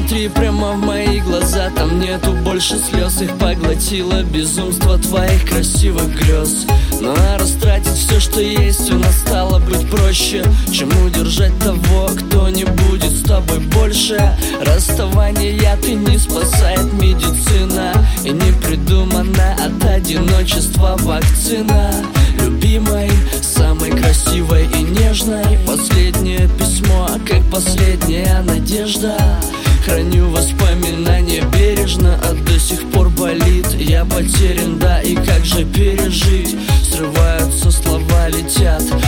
Посмотри прямо в мои глаза, там нету больше слез. Их поглотило безумство твоих красивых грез. Ну а растратить все, что есть, у нас стало быть проще, чем удержать того, кто не будет с тобой больше. Расставание ты не спасает медицина, и не придумана от одиночества вакцина. Любимой, самой красивой и нежной, последнее письмо, как последняя надежда. Храню воспоминания бережно, а до сих пор болит. Я потерян, да, и как же пережить? Срываются слова, летят